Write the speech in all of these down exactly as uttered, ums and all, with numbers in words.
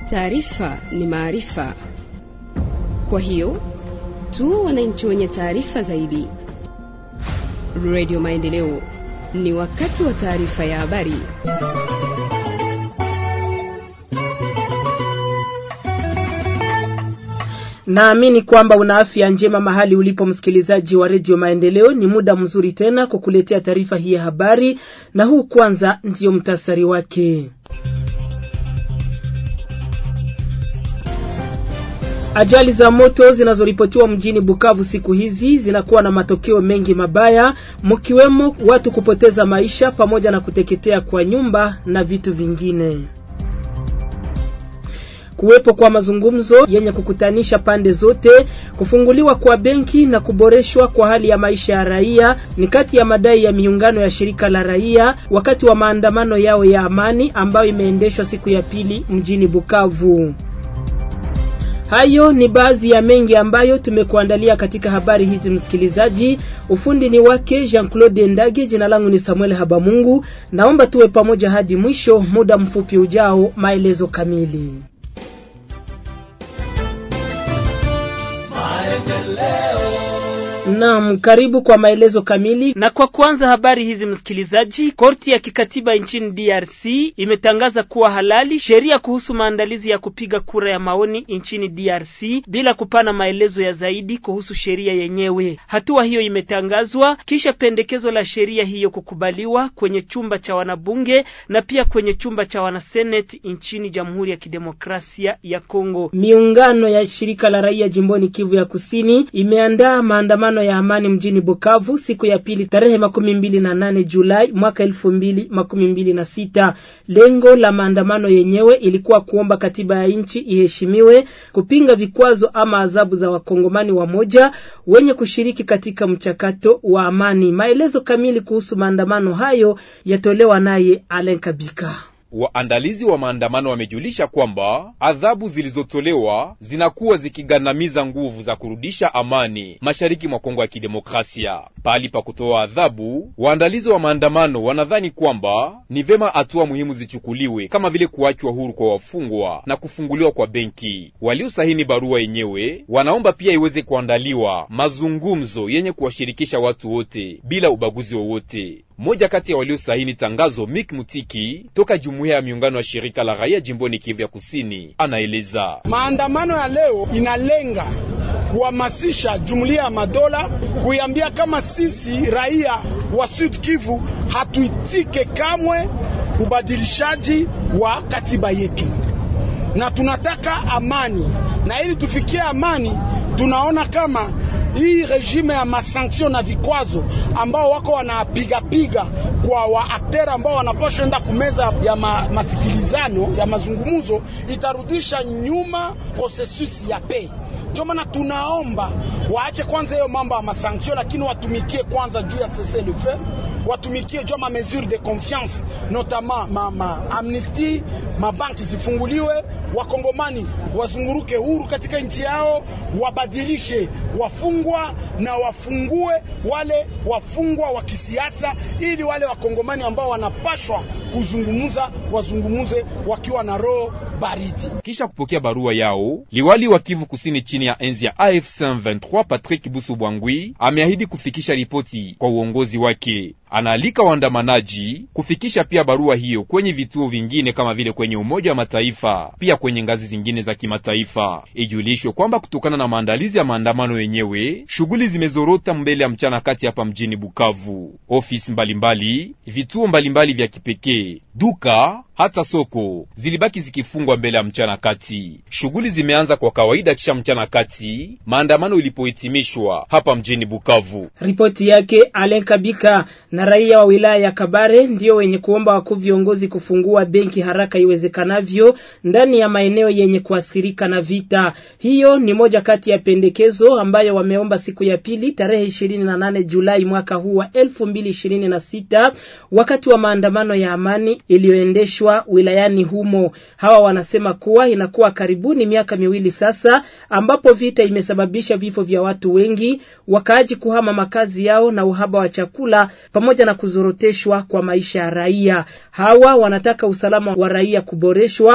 taarifa ni maarifa. Kwa hiyo tu wananchi wenye taarifa zaidi. Radio Maendeleo, ni wakati wa taarifa ya habari. Naamini kwamba una afya njema mahali ulipo msikilizaji wa Radio Maendeleo. Ni muda mzuri tena kukuletea taarifa hii ya habari, na huu kwanza ndio mtasari wake. Ajali za moto zinazoripotiwa mjini Bukavu siku hizi zinakuwa na matokeo mengi mabaya, mkiwemo watu kupoteza maisha pamoja na kuteketea kwa nyumba na vitu vingine. Kuwepo kwa mazungumzo yenye kukutanisha pande zote, kufunguliwa kwa benki na kuboreshwa kwa hali ya maisha ya raia ni kati ya madai ya miungano ya shirika la raia wakati wa maandamano yao ya amani ambayo imeendeshwa siku ya pili mjini Bukavu. Hayo ni baadhi ya mengi ambayo tumekuandalia katika habari hizi msikilizaji. Ufundi ni wake Jean-Claude Ndage, jina langu ni Samuel Habamungu. Naomba tuwe pamoja hadi mwisho, muda mfupi ujao maelezo kamili. Naam, karibu kwa maelezo kamili. Na kwa kwanza habari hizi msikilizaji, korti ya kikatiba nchini D R C imetangaza kuwa halali sheria kuhusu maandalizi ya kupiga kura ya maoni nchini D R C bila kupana maelezo ya zaidi kuhusu sheria yenyewe. Hatua hiyo imetangazwa kisha pendekezo la sheria hiyo kukubaliwa kwenye chumba cha wanabunge na pia kwenye chumba cha wanaseneti nchini Jamhuri ya Kidemokrasia ya Kongo. Miungano ya shirika la raia jimboni Kivu ya Kusini imeandaa maandamano ya amani mjini Bukavu siku ya pili tarehe makumi mbili na nane Julai mwaka elfu mbili makumi mbili na sita. Lengo la maandamano yenyewe ilikuwa kuomba katiba ya nchi iheshimiwe, kupinga vikwazo ama adhabu za wakongomani wamoja wenye kushiriki katika mchakato wa amani. Maelezo kamili kuhusu maandamano hayo yatolewa naye Alain Kabika. Waandalizi wa maandamano wamejulisha kwamba adhabu zilizotolewa zinakuwa zikigandamiza nguvu za kurudisha amani mashariki mwa Kongo ya Kidemokrasia. Pali pa kutoa adhabu, waandalizi wa maandamano wanadhani kwamba ni vema hatua muhimu zichukuliwe kama vile kuachwa huru kwa wafungwa na kufunguliwa kwa benki. Waliosahini barua yenyewe wanaomba pia iweze kuandaliwa mazungumzo yenye kuwashirikisha watu wote bila ubaguzi wowote. Moja kati ya waliosahini tangazo, Mik Mutiki toka jumuiya ya miungano ya shirika la raia jimboni Kivu ya Kusini, anaeleza maandamano ya leo inalenga kuhamasisha jumuiya ya madola, kuiambia kama sisi raia wa Sud Kivu hatuitike kamwe ubadilishaji wa katiba yetu, na tunataka amani. Na ili tufikie amani, tunaona kama hii regime ya masanction na vikwazo ambao wako wanapiga piga kwa waaktera ambao wanapaswa enda kumeza ya ma, masikilizano ya mazungumzo itarudisha nyuma processus ya paix. Ndio maana tunaomba waache kwanza hiyo mambo ya masanction, lakini watumikie kwanza juu ya cessez le feu, watumikie juu ma mesure de confiance, notamment ma, ma amnesty, mabanki zifunguliwe, wakongomani wazunguruke huru katika nchi yao, wabadilishe wafungwa na wafungue wale wafungwa wa kisiasa, ili wale wakongomani ambao wanapashwa kuzungumza wazungumuze wakiwa na roho baridi. Kisha kupokea barua yao, liwali wa Kivu Kusini chini ya enzi ya A F C M vingt-trois Patrick Busubwangwi ameahidi kufikisha ripoti kwa uongozi wake. Anaalika waandamanaji kufikisha pia barua hiyo kwenye vituo vingine kama vile kwenye Umoja wa Mataifa, pia kwenye ngazi zingine za kimataifa. Ijulishwe kwamba kutokana na maandalizi ya maandamano yenyewe, shughuli zimezorota mbele ya mchana kati hapa mjini Bukavu. Ofisi mbalimbali, vituo mbalimbali vya kipekee, duka, hata soko zilibaki zikifungwa mbele ya mchana kati. Shughuli zimeanza kwa kawaida kisha mchana kati maandamano ilipohitimishwa hapa mjini Bukavu. Ripoti yake Alain Kabika. Na raia wa wilaya ya Kabare ndio wenye kuomba wakuu viongozi kufungua benki haraka iwezekanavyo ndani ya maeneo yenye kuathirika na vita. Hiyo ni moja kati ya pendekezo ambayo wameomba siku ya pili tarehe ishirini na nane Julai mwaka huu wa elfu mbili ishirini na sita wakati wa maandamano ya amani iliyoendeshwa wilayani humo. Hawa wanasema kuwa inakuwa karibuni miaka miwili sasa ambapo vita imesababisha vifo vya watu wengi, wakaaji kuhama makazi yao na uhaba wa chakula pamoja na kuzoroteshwa kwa maisha ya raia. Hawa wanataka usalama wa raia kuboreshwa,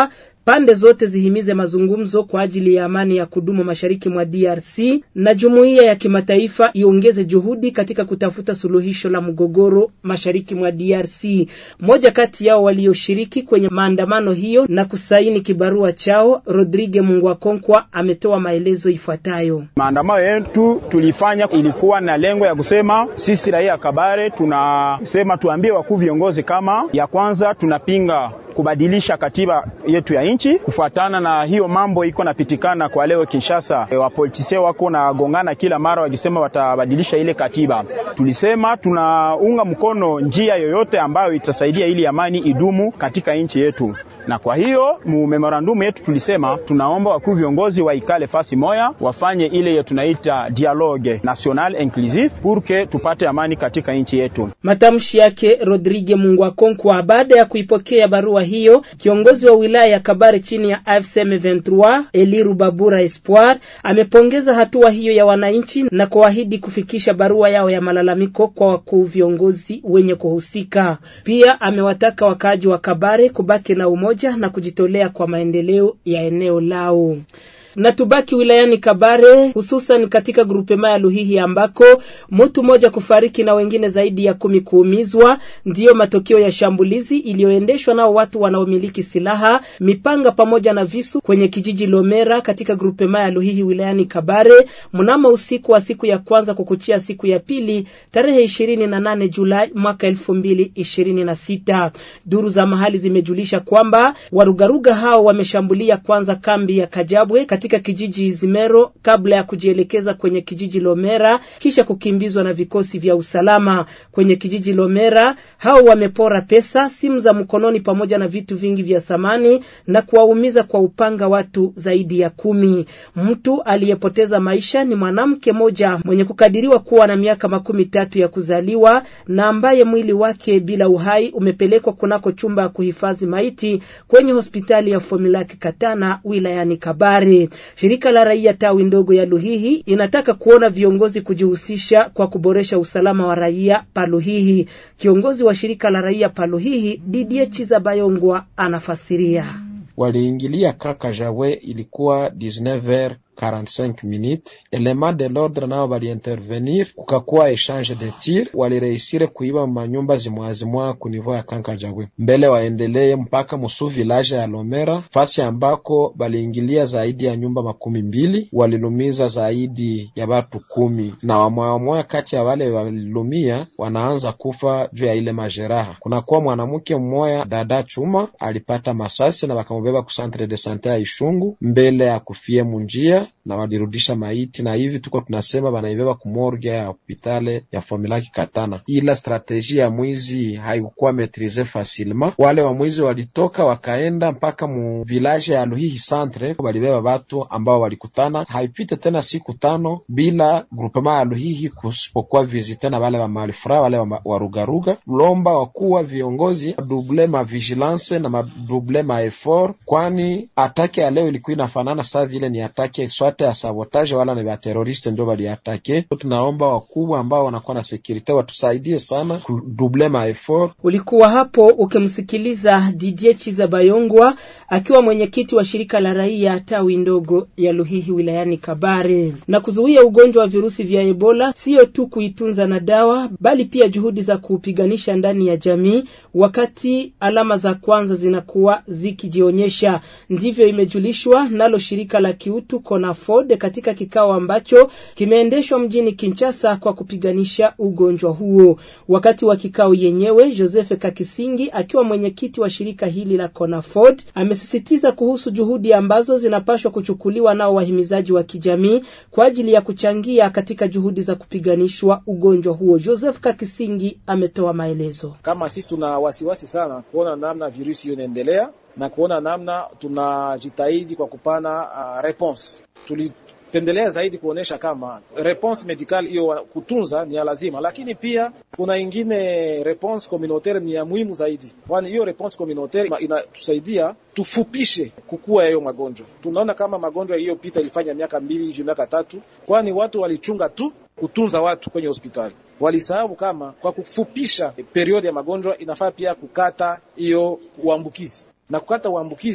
pande zote zihimize mazungumzo kwa ajili ya amani ya kudumu mashariki mwa D R C na jumuiya ya kimataifa iongeze juhudi katika kutafuta suluhisho la mgogoro mashariki mwa D R C. Moja kati yao walioshiriki kwenye maandamano hiyo na kusaini kibarua chao, Rodrigue Mungwakonkwa, ametoa maelezo ifuatayo. Maandamano yetu tulifanya ilikuwa na lengo ya kusema sisi raia Kabare tunasema tuambie wakuu viongozi kama ya kwanza tunapinga kubadilisha katiba yetu ya nchi kufuatana na hiyo mambo iko napitikana kwa leo Kinshasa. E, wapolitisia wako na gongana kila mara wakisema watabadilisha ile katiba. Tulisema tunaunga mkono njia yoyote ambayo itasaidia ili amani idumu katika nchi yetu. Na kwa hiyo mu memorandum yetu tulisema tunaomba wakuu viongozi waikale fasi moya wafanye ile tunaita dialogue national inclusive pour que tupate amani katika nchi yetu. Matamshi yake Rodrigue Mungwakonkwa. Baada ya kuipokea barua hiyo, kiongozi wa wilaya ya Kabare chini ya A F C M ishirini na tatu Eliru Babura Espoir amepongeza hatua hiyo ya wananchi na kuahidi kufikisha barua yao ya malalamiko kwa wakuu viongozi wenye kuhusika. Pia amewataka wakaaji wa Kabare kubaki na umoja na kujitolea kwa maendeleo ya eneo lao. Na tubaki wilayani Kabare, hususan katika grupema ya Luhihi ambako mtu mmoja kufariki na wengine zaidi ya kumi kuumizwa, ndiyo matokeo ya shambulizi iliyoendeshwa nao watu wanaomiliki silaha, mipanga pamoja na visu kwenye kijiji Lomera katika grupema ya Luhihi wilayani Kabare mnamo usiku wa siku ya kwanza kukuchia siku ya pili tarehe ishirini na nane Julai mwaka elfu mbili ishirini na sita. Duru za mahali zimejulisha kwamba warugaruga hao wameshambulia kwanza kambi ya Kajabwe katika kijiji Izimero kabla ya kujielekeza kwenye kijiji Lomera kisha kukimbizwa na vikosi vya usalama. Kwenye kijiji Lomera hao wamepora pesa, simu za mkononi pamoja na vitu vingi vya samani na kuwaumiza kwa upanga watu zaidi ya kumi. Mtu aliyepoteza maisha ni mwanamke moja mwenye kukadiriwa kuwa na miaka makumi tatu ya kuzaliwa na ambaye mwili wake bila uhai umepelekwa kunako chumba ya kuhifadhi maiti kwenye hospitali ya Fomilaki Katana wilayani Kabare. Shirika la raia tawi ndogo ya Luhihi inataka kuona viongozi kujihusisha kwa kuboresha usalama wa raia pa Luhihi. Kiongozi wa shirika la raia pa Luhihi, Didier Chizabayongwa, anafasiria. Waliingilia kaka Jawe ilikuwa dix-neuf heures quarante-cinq minutes. Element de l'ordre nao bali intervenir, kukakuwa exchange de tir, walireisire kuiba manyumba zimwazimwa ku niveau ya Kankajagwe. Mbele waendelee mpaka musu village ya Lomera, fasi ambako baliingilia zaidi ya nyumba makumi mbili, walilumiza zaidi ya watu kumi, na wamwa kati ya wale walilumia wanaanza kufa juu ya ile majeraha. Kunakuwa mwanamke mmoja dada Chuma alipata masasi na wakamubeba ku centre de santé ya Ishungu mbele ya kufie munjia na walirudisha maiti, na hivi tuko tunasema banaibeba ku morgue ya hospitali ya Fomilaki Katana. Ila strategia ya mwizi haikuwa maîtriser facilement. Wale wa mwizi walitoka wakaenda mpaka mu village ya Luhihi centre, walibeba watu ambao walikutana. Haipite tena siku tano bila groupement ya Luhihi kusipokuwa visite na wale wa malifra wale wa warugaruga. Lomba wakuwa viongozi double ma vigilance na ma double ma effort, kwani atake ya leo ilikuwa inafanana saa vile ni atake swate ya sabotage wala ni wa terroriste ndio bali atake. Tunaomba wakubwa ambao wanakuwa na security watusaidie sana ku double ma effort. Ulikuwa hapo ukimsikiliza Didier Chizabayongwa akiwa mwenyekiti wa shirika la raia tawi ndogo ya Luhihi wilayani Kabare. Na kuzuia ugonjwa wa virusi vya Ebola sio tu kuitunza na dawa, bali pia juhudi za kuupiganisha ndani ya jamii wakati alama za kwanza zinakuwa zikijionyesha. Ndivyo imejulishwa nalo shirika la kiutu Konafod katika kikao ambacho kimeendeshwa mjini Kinshasa kwa kupiganisha ugonjwa huo. Wakati wa kikao yenyewe, Joseph Kakisingi akiwa mwenyekiti wa shirika hili la Konafod amesisitiza kuhusu juhudi ambazo zinapaswa kuchukuliwa nao wahimizaji wa kijamii kwa ajili ya kuchangia katika juhudi za kupiganishwa ugonjwa huo. Joseph Kakisingi ametoa maelezo. Kama sisi tuna wasiwasi sana kuona namna virusi hiyo inaendelea na kuona namna tunajitahidi kwa kupana uh, response. Tulipendelea zaidi kuonesha kama response medical hiyo kutunza ni ya lazima, lakini pia kuna ingine response communautaire ni ya muhimu zaidi. Kwani hiyo response communautaire inatusaidia tufupishe kukua ya hiyo magonjwa. Tunaona kama magonjwa hiyo pita ilifanya miaka mbili hivi miaka tatu, kwani watu walichunga tu kutunza watu kwenye hospitali. Walisahau kama kwa kufupisha periodi ya magonjwa inafaa pia kukata hiyo uambukizi. Na kukata uambukizi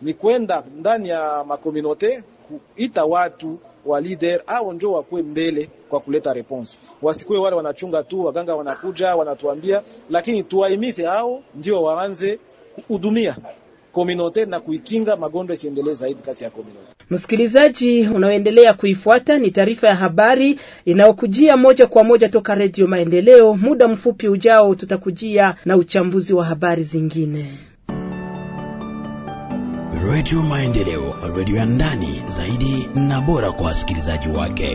ni kwenda ndani ya makominote kuita watu wa leader au njoo wakue mbele kwa kuleta response. Wasikue wale wanachunga tu, waganga wanakuja wanatuambia, lakini tuwaimize hao ndio waanze kuhudumia community na kuikinga magonjwa isiendelee zaidi kati ya community. Msikilizaji unaoendelea kuifuata ni taarifa ya habari inayokujia moja kwa moja toka Radio Maendeleo. Muda mfupi ujao tutakujia na uchambuzi wa habari zingine. Radio Maendeleo, radio ya ndani zaidi na bora kwa wasikilizaji wake.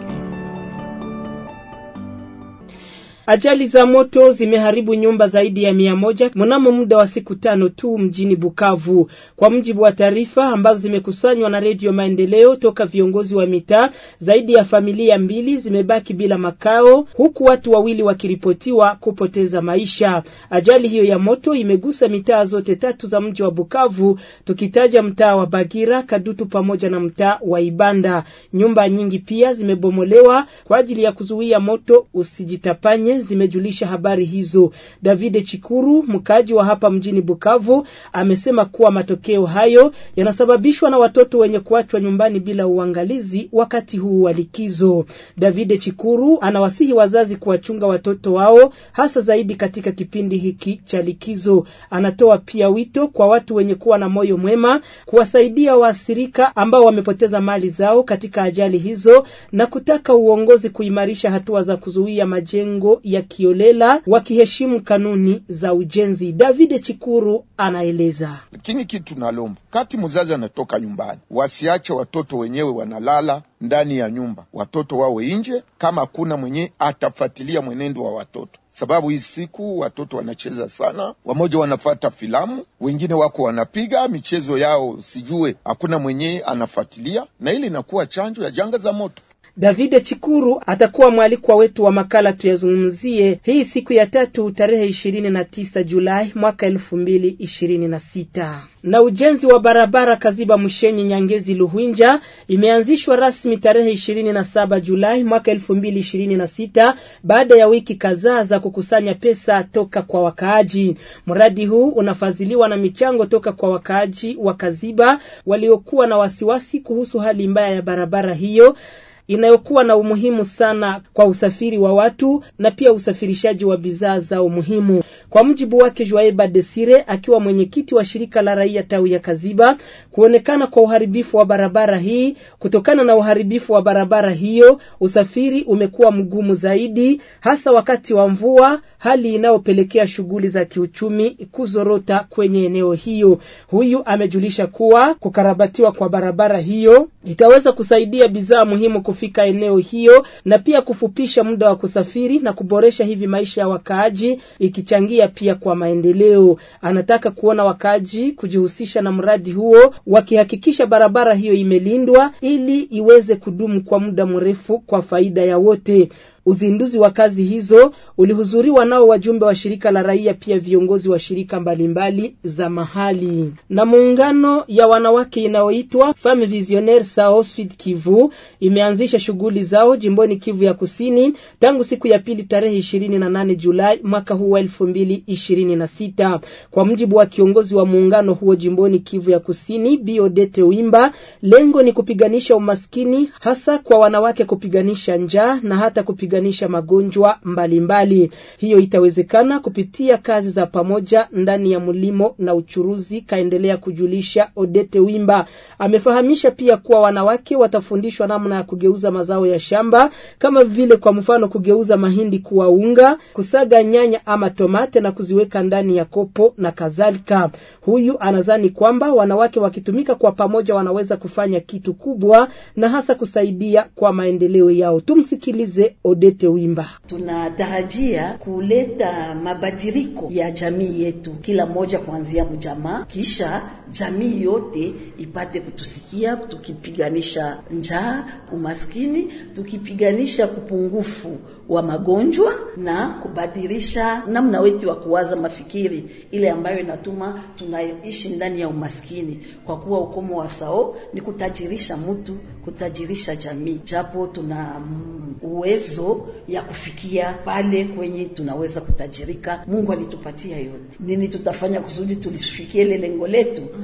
Ajali za moto zimeharibu nyumba zaidi ya mia moja mnamo muda wa siku tano tu mjini Bukavu. Kwa mjibu wa taarifa ambazo zimekusanywa na Radio Maendeleo toka viongozi wa mitaa, zaidi ya familia mbili zimebaki bila makao, huku watu wawili wakiripotiwa kupoteza maisha. Ajali hiyo ya moto imegusa mitaa zote tatu za mji wa Bukavu, tukitaja mtaa wa Bagira, Kadutu pamoja na mtaa wa Ibanda. Nyumba nyingi pia zimebomolewa kwa ajili ya kuzuia moto usijitapanye, zimejulisha habari hizo. David Chikuru, mkaji wa hapa mjini Bukavu, amesema kuwa matokeo hayo yanasababishwa na watoto wenye kuachwa nyumbani bila uangalizi wakati huu wa likizo. David Chikuru anawasihi wazazi kuwachunga watoto wao hasa zaidi katika kipindi hiki cha likizo. Anatoa pia wito kwa watu wenye kuwa na moyo mwema kuwasaidia waathirika ambao wamepoteza mali zao katika ajali hizo na kutaka uongozi kuimarisha hatua za kuzuia majengo ya kiolela wakiheshimu kanuni za ujenzi. David Chikuru anaeleza. Lakini kitu nalomba, kati mzazi anatoka nyumbani, wasiache watoto wenyewe wanalala ndani ya nyumba. Watoto wawe nje kama kuna mwenye atafuatilia mwenendo wa watoto. Sababu hii siku watoto wanacheza sana, wamoja wanafuata filamu, wengine wako wanapiga michezo yao, sijue hakuna mwenye anafuatilia, na ili inakuwa chanjo ya janga za moto. David Chikuru atakuwa mwalikwa wetu wa makala tuyazungumzie hii siku ya tatu tarehe ishirini na tisa Julai mwaka elfu mbili ishirini na sita. Na ujenzi wa barabara Kaziba Mushenyi Nyangezi Luhwinja imeanzishwa rasmi tarehe ishirini na saba Julai mwaka elfu mbili ishirini na sita baada ya wiki kadhaa za kukusanya pesa toka kwa wakaaji. Mradi huu unafadhiliwa na michango toka kwa wakaaji wa Kaziba waliokuwa na wasiwasi kuhusu hali mbaya ya barabara hiyo inayokuwa na umuhimu sana kwa usafiri wa watu na pia usafirishaji wa bidhaa zao muhimu. Kwa mujibu wake Joaiba Desire, akiwa mwenyekiti wa shirika la raia tawi ya Kaziba, kuonekana kwa uharibifu wa barabara hii, kutokana na uharibifu wa barabara hiyo, usafiri umekuwa mgumu zaidi hasa wakati wa mvua, hali inayopelekea shughuli za kiuchumi kuzorota kwenye eneo hiyo. Huyu amejulisha kuwa kukarabatiwa kwa barabara hiyo itaweza kusaidia bidhaa muhimu kufika eneo hiyo na pia kufupisha muda wa kusafiri na kuboresha hivi maisha ya wakaaji, ikichangia pia kwa maendeleo. Anataka kuona wakaaji kujihusisha na mradi huo, wakihakikisha barabara hiyo imelindwa ili iweze kudumu kwa muda mrefu kwa faida ya wote. Uzinduzi wa kazi hizo ulihudhuriwa nao wajumbe wa shirika la raia, pia viongozi wa shirika mbalimbali za mahali. Na muungano ya wanawake inayoitwa Femme Visionnaire Sao Sud Kivu imeanzisha shughuli zao jimboni Kivu ya Kusini tangu siku ya pili tarehe ishirini na nane Julai mwaka huu wa elfu mbili ishirini na sita. Kwa mjibu wa kiongozi wa muungano huo jimboni Kivu ya Kusini, Biodete Wimba, lengo ni kupiganisha umaskini hasa kwa wanawake, kupiganisha njaa na hata kupiganisha ganisha magonjwa mbalimbali mbali. Hiyo itawezekana kupitia kazi za pamoja ndani ya mulimo na uchuruzi, kaendelea kujulisha Odete Wimba. Amefahamisha pia kuwa wanawake watafundishwa namna ya kugeuza mazao ya shamba, kama vile kwa mfano kugeuza mahindi kuwa unga, kusaga nyanya ama tomate na kuziweka ndani ya kopo na kadhalika. Huyu anadhani kwamba wanawake wakitumika kwa pamoja wanaweza kufanya kitu kubwa na hasa kusaidia kwa maendeleo yao. Tumsikilize Odete Wimba. Tunatarajia kuleta mabadiliko ya jamii yetu, kila moja kuanzia mjamaa, kisha jamii yote ipate kutusikia, tukipiganisha njaa, umaskini, tukipiganisha kupungufu wa magonjwa na kubadilisha namna wetu wa kuwaza mafikiri ile ambayo inatuma tunaishi ndani ya umaskini, kwa kuwa ukomo wa Sao ni kutajirisha mtu, kutajirisha jamii. Japo tuna uwezo ya kufikia pale kwenye tunaweza kutajirika, Mungu alitupatia yote. Nini tutafanya kusudi tulifikie ile lengo letu?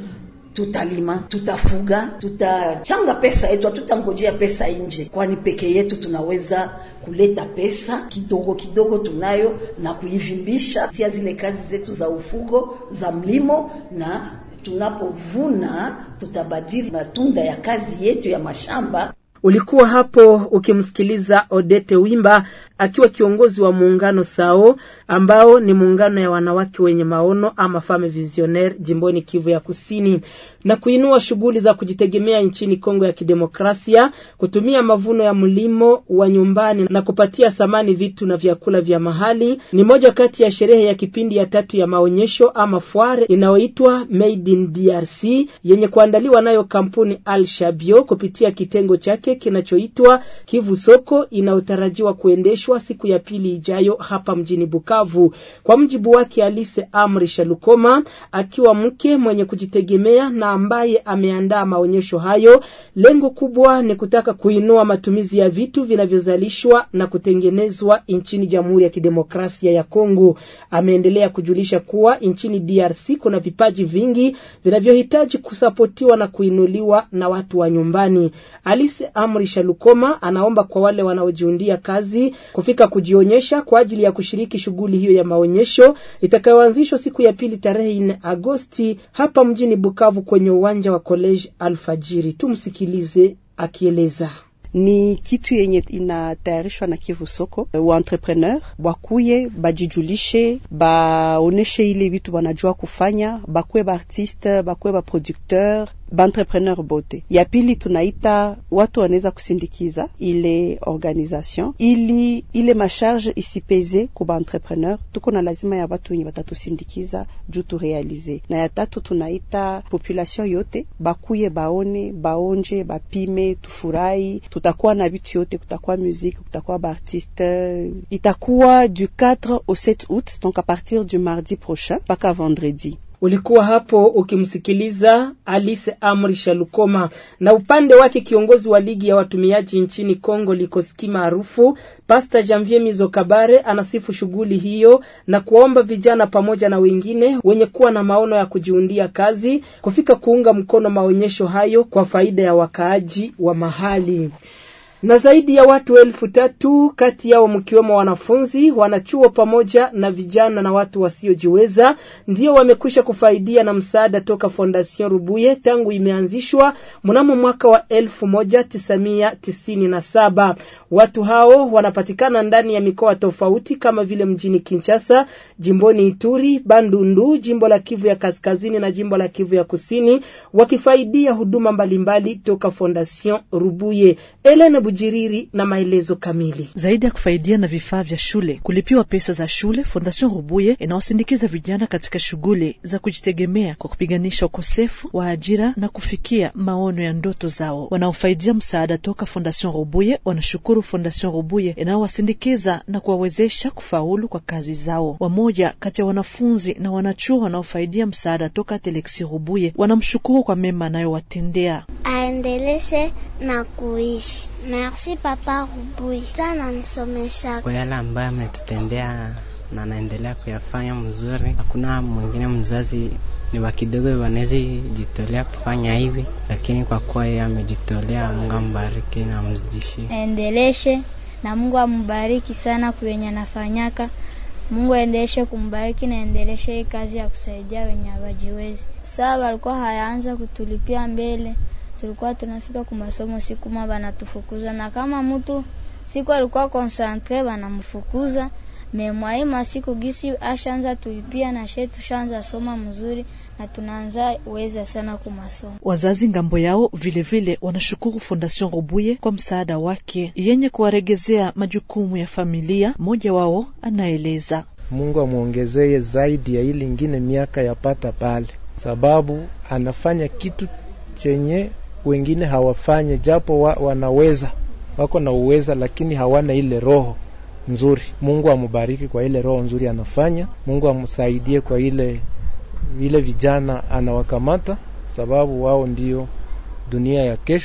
tutalima, tutafuga, tutachanga pesa yetu, tutangojea pesa nje, kwani peke yetu tunaweza kuleta pesa kidogo kidogo tunayo na kuivimbisha tia zile kazi zetu za ufugo, za mlimo, na tunapovuna tutabadili matunda ya kazi yetu ya mashamba. Ulikuwa hapo ukimsikiliza Odete Wimba akiwa kiongozi wa muungano Sao, ambao ni muungano ya wanawake wenye maono ama femme visionnaire jimboni Kivu ya Kusini, na kuinua shughuli za kujitegemea nchini Kongo ya Kidemokrasia, kutumia mavuno ya mlimo wa nyumbani na kupatia samani vitu na vyakula vya mahali. Ni moja kati ya sherehe ya kipindi ya tatu ya maonyesho ama foire inayoitwa Made in D R C yenye kuandaliwa nayo kampuni Al Shabio kupitia kitengo chake kinachoitwa Kivu Soko, inayotarajiwa kuendeshwa siku ya pili ijayo hapa mjini Bukavu. Kwa mjibu wake Alice Amri Shalukoma, akiwa mke mwenye kujitegemea na ambaye ameandaa maonyesho hayo, lengo kubwa ni kutaka kuinua matumizi ya vitu vinavyozalishwa na kutengenezwa nchini Jamhuri ya Kidemokrasia ya Kongo. Ameendelea kujulisha kuwa nchini D R C kuna vipaji vingi vinavyohitaji kusapotiwa na kuinuliwa na watu wa nyumbani. Alice Amri Shalukoma anaomba kwa wale wanaojiundia kazi kufika kujionyesha kwa ajili ya kushiriki shughuli hiyo ya maonyesho itakayoanzishwa siku ya pili tarehe nne Agosti hapa mjini Bukavu kwenye uwanja wa College Alfajiri. Tumsikilize akieleza. Ni kitu yenye inatayarishwa na Kivu Soko. Wa entrepreneur wakuye bajijulishe, baoneshe ile vitu wanajua kufanya, bakwe ba artiste, bakwe ba producteur, ba entrepreneur bote. Ya pili tunaita watu wanaweza kusindikiza ile organisation ili ile macharge isipeze kwa ba entrepreneur. Tuko na lazima ya watu wenye watatusindikiza juu tu realize. Na ya tatu tunaita population yote bakuye, baone, baonje, bapime, tufurahi. Tutakuwa na vitu yote, kutakuwa musique, kutakuwa ba artiste. Itakuwa du quatre au sept août, donc à partir du mardi prochain mpaka vendredi. Ulikuwa hapo ukimsikiliza Alice Amri Shalukoma. Na upande wake kiongozi wa ligi ya watumiaji nchini Kongo Likoski maarufu Pastor Janvier Mizokabare anasifu shughuli hiyo na kuomba vijana pamoja na wengine wenye kuwa na maono ya kujiundia kazi kufika kuunga mkono maonyesho hayo kwa faida ya wakaaji wa mahali. Na zaidi ya watu elfu tatu kati yao mkiwemo wanafunzi, wanachuo pamoja na vijana na watu wasiojiweza ndio wamekwisha kufaidia na msaada toka Fondation Rubuye tangu imeanzishwa mnamo mwaka wa elfu moja tisa tisini na saba. Watu hao wanapatikana ndani ya mikoa tofauti kama vile mjini Kinshasa, jimboni Ituri, Bandundu, jimbo la Kivu ya Kaskazini na jimbo la Kivu ya Kusini, wakifaidia huduma mbalimbali toka Fondation Rubuye. Elena Bujiriri na maelezo kamili. Zaidi ya kufaidia na vifaa vya shule, kulipiwa pesa za shule, Fondation Rubuye inawasindikiza vijana katika shughuli za kujitegemea kwa kupiganisha ukosefu wa ajira na kufikia maono ya ndoto zao. Wanaofaidia msaada toka Fondation Rubuye wanashukuru Fondation Rubuye inawasindikiza na kuwawezesha kufaulu kwa kazi zao. Wamoja kati ya wanafunzi na wanachuo wanaofaidia msaada toka Telexi Rubuye wanamshukuru kwa mema anayowatendea. Aendeleshe na kuishi. Merci papa Rubuye. Tana nisomesha. Kwa yale ambayo ametutendea na naendelea kuyafanya mzuri. Hakuna mwingine mzazi ni wa kidogo wanaweza jitolea kufanya hivi, lakini kwa kuwa yeye amejitolea, Mungu ambariki na amzidishie. Endeleshe na Mungu ambariki sana kwenye anafanyaka. Mungu aendeleshe kumbariki na endeleshe kazi ya kusaidia wenye hawajiwezi. Sasa walikuwa hayaanza kutulipia mbele, tulikuwa tunafika kwa masomo siku moja banatufukuza, na kama mtu siku alikuwa concentré banamfukuza. Memwaima siku gisi ashaanza tulipia na shetu shanza soma mzuri na tunaanza uweza sana kwa masomo. Wazazi ngambo yao vile vile wanashukuru Fondation Rubuye kwa msaada wake yenye kuwaregezea majukumu ya familia. Mmoja wao anaeleza. Mungu amuongezee zaidi ya ile nyingine miaka yapata pale, sababu anafanya kitu chenye wengine hawafanye, japo wa, wanaweza wako na uweza lakini hawana ile roho nzuri. Mungu amubariki kwa ile roho nzuri anafanya. Mungu amsaidie kwa ile ile vijana anawakamata, sababu wao ndio dunia ya kesho.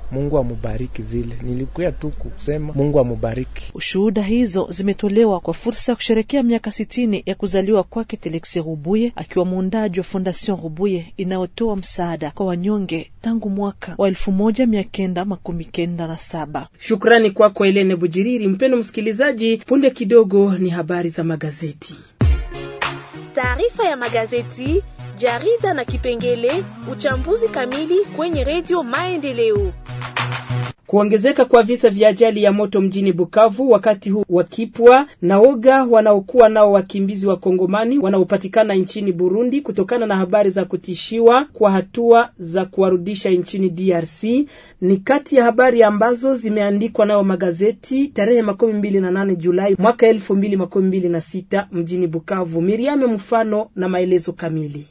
Mungu amubariki. Vile nilikuwa tu kusema Mungu amubariki. Ushuhuda hizo zimetolewa kwa fursa ya kusherehekea miaka sitini ya kuzaliwa kwake Telexi Rubuye, akiwa muundaji wa Fondation Rubuye inayotoa msaada kwa wanyonge tangu mwaka wa elfu moja mia kenda makumi kenda na saba. Shukrani kwako kwa Helene Bujiriri. Mpendo msikilizaji, punde kidogo ni habari za magazeti. Taarifa ya magazeti, jarida na kipengele uchambuzi kamili kwenye Radio Maendeleo. Kuongezeka kwa visa vya ajali ya moto mjini Bukavu wakati huu wakipwa na oga wanaokuwa nao wakimbizi wa Kongomani wanaopatikana nchini Burundi kutokana na habari za kutishiwa kwa hatua za kuwarudisha nchini D R C ni kati ya habari ambazo zimeandikwa nao magazeti tarehe makumi mbili na nane Julai mwaka elfu mbili makumi mbili na sita mjini Bukavu. Miriame Mfano na maelezo kamili.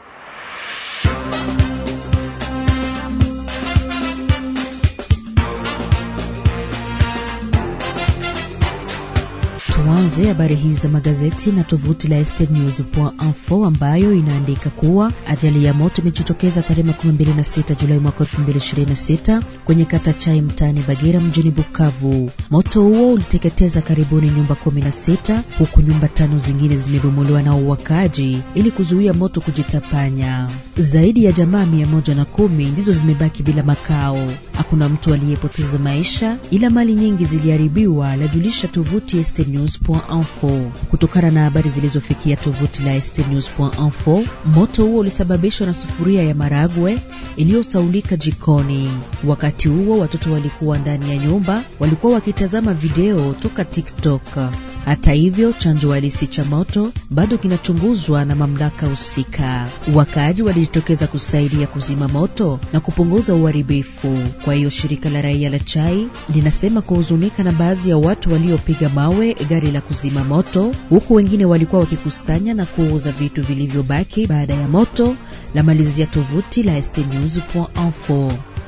Tuanze habari hizi za magazeti na tovuti la este news point info ambayo inaandika kuwa ajali ya moto imejitokeza tarehe makumi mbili na sita Julai mwaka elfu mbili ishirini na sita kwenye kata Chai mtaani Bagira mjini Bukavu. Moto huo uliteketeza karibuni nyumba kumi na sita huku nyumba tano zingine zimebomolewa na uwakaji ili kuzuia moto kujitapanya. Zaidi ya jamaa mia moja na kumi ndizo zimebaki bila makao. Hakuna mtu aliyepoteza maisha ila mali nyingi ziliharibiwa, lajulisha tovuti este news point info. Kutokana na habari zilizofikia tovuti la este news point info, moto huo ulisababishwa na sufuria ya maragwe iliyosaulika jikoni. Wakati huo watoto walikuwa ndani ya nyumba, walikuwa wakitazama video toka TikTok. Hata hivyo, chanzo halisi cha moto bado kinachunguzwa na mamlaka husika. Wakaaji walijitokeza kusaidia kuzima moto na kupunguza uharibifu. Kwa hiyo shirika la raia la Chai linasema kuhuzunika na baadhi ya watu waliopiga mawe gari la kuzima moto, huku wengine walikuwa wakikusanya na kuuza vitu vilivyobaki baada ya moto, la malizia tovuti la este news point info.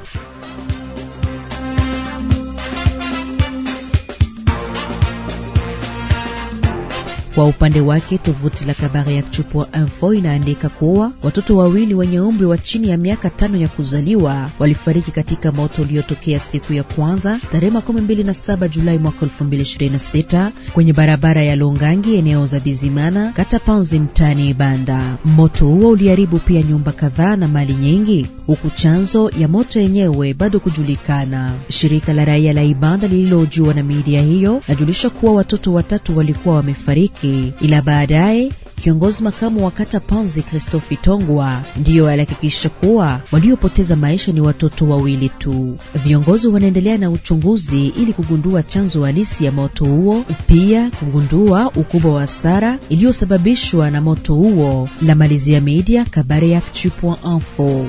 Kwa upande wake tovuti la Kabare Actu point info inaandika kuwa watoto wawili wenye umri wa chini ya miaka tano ya kuzaliwa walifariki katika moto uliotokea siku ya kwanza tarehe makumi mbili na saba Julai mwaka elfu mbili ishirini na sita kwenye barabara ya Longangi eneo za Bizimana kata Panzi mtani Ibanda. Moto huo uliharibu pia nyumba kadhaa na mali nyingi, huku chanzo ya moto yenyewe bado kujulikana. Shirika la raia la Ibanda lililohojiwa na media hiyo lajulisha kuwa watoto watatu walikuwa wamefariki, ila baadaye kiongozi makamu wa kata Panzi Christophe Tongwa ndiyo alihakikisha kuwa waliopoteza maisha ni watoto wawili tu. Viongozi wanaendelea na uchunguzi ili kugundua chanzo halisi ya moto huo, pia kugundua ukubwa wa hasara iliyosababishwa na moto huo. La malizia media Kabare Actu point info.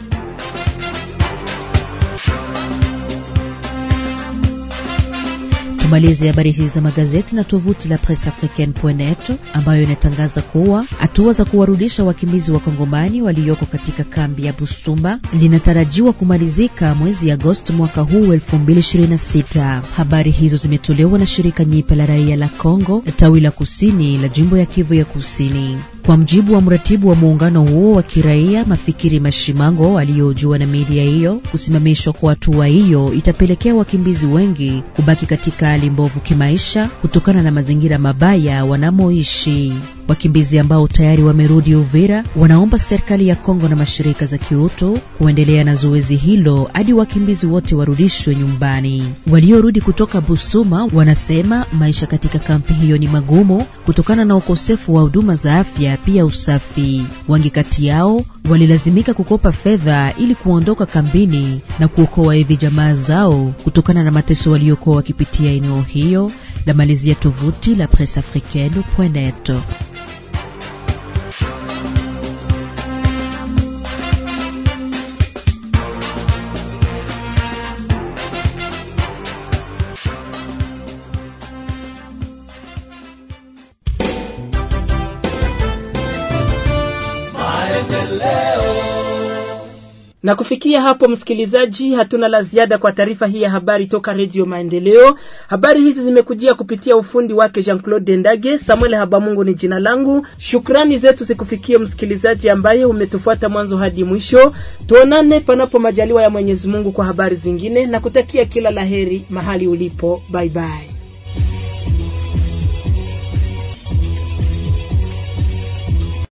Tumalize habari hizi za magazeti na tovuti la presse africaine point net ambayo inatangaza kuwa hatua za kuwarudisha wakimbizi wa Kongomani walioko katika kambi ya Busumba linatarajiwa kumalizika mwezi Agosti mwaka huu elfu mbili ishirini na sita. Habari hizo zimetolewa na shirika nyipe la raia la Kongo tawi la kusini la jimbo ya Kivu ya Kusini. Kwa mjibu wa mratibu wa muungano huo wa kiraia Mafikiri Mashimango aliyojua na media hiyo, kusimamishwa kwa hatua hiyo itapelekea wakimbizi wengi kubaki katika hali mbovu kimaisha kutokana na mazingira mabaya wanamoishi. Wakimbizi ambao tayari wamerudi Uvira wanaomba serikali ya Kongo na mashirika za kiutu kuendelea na zoezi hilo hadi wakimbizi wote warudishwe nyumbani. Waliorudi kutoka Busuma wanasema maisha katika kampi hiyo ni magumu kutokana na ukosefu wa huduma za afya pia usafi. Wengi kati yao walilazimika kukopa fedha ili kuondoka kambini na kuokoa hivi jamaa zao kutokana na mateso waliokuwa wakipitia eneo hiyo. La malizia tovuti la presse africaine point net. Na kufikia hapo msikilizaji, hatuna la ziada kwa taarifa hii ya habari toka Radio Maendeleo. Habari hizi zimekujia kupitia ufundi wake Jean-Claude Ndage. Samuel Habamungu ni jina langu. Shukrani zetu zikufikie msikilizaji ambaye umetufuata mwanzo hadi mwisho. Tuonane panapo majaliwa ya Mwenyezi Mungu kwa habari zingine, na kutakia kila laheri mahali ulipo. Bye bye.